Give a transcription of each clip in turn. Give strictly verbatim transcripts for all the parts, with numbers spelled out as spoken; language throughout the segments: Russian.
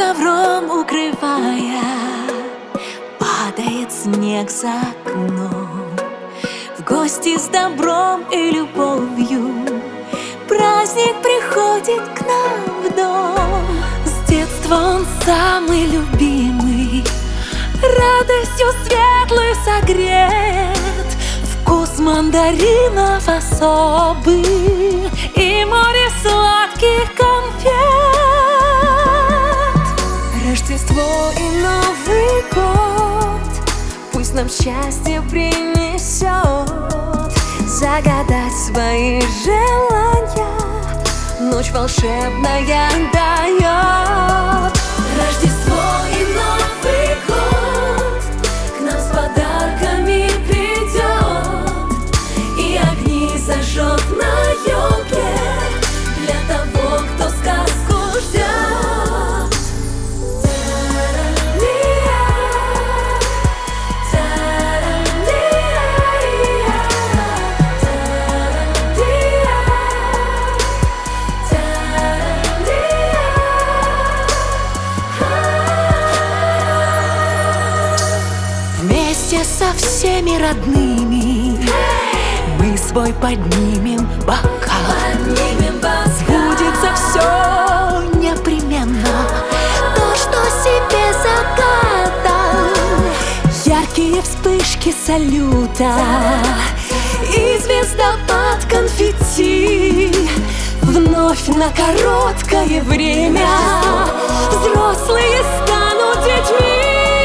ковром укрывая, падает снег за окном. В гости с добром и любовью праздник приходит к нам в дом. С детства он самый любимый, радостью светлой согрет. Вкус мандаринов особый и море сладких конфет. Рождество и Новый год пусть нам счастье принесет. Загадать свои желания ночь волшебная дает. Рождество и Новый год к нам с подарками придет, и огни зажжет на елке для того, кто сказку ждет. Вместе со всеми родными мы свой поднимем бокал. Поднимем бокал. Сбудется все непременно то, что себе загадал. Яркие вспышки салюта и звездопад конфетти. Вновь на короткое время взрослые станут детьми.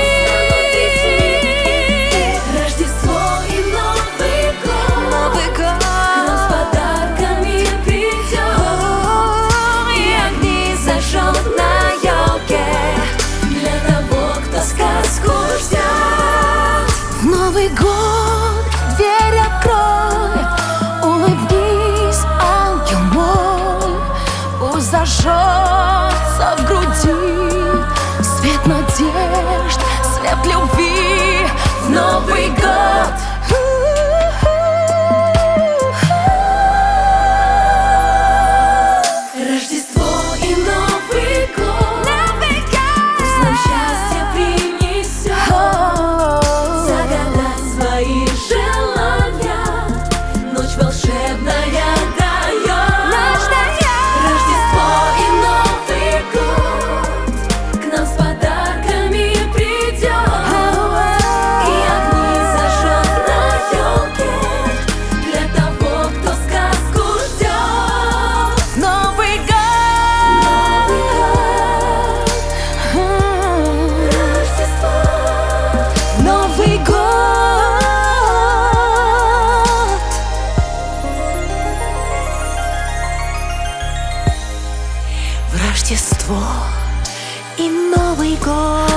Новый год, дверь открой, улыбнись, ангел мой. Пусть зажжется в груди свет надежд, свет любви в Новый год. Рождество и Новый год, Новый год пусть нам счастье принесет. Свои желания ночь волшебная дает. Ночь дает. Рождество и Новый год к нам с подарками придет, и огни зажжет на елке для того, кто сказку ждет. Новый год, Новый год, Рождество, Новый год. Рождество и Новый год.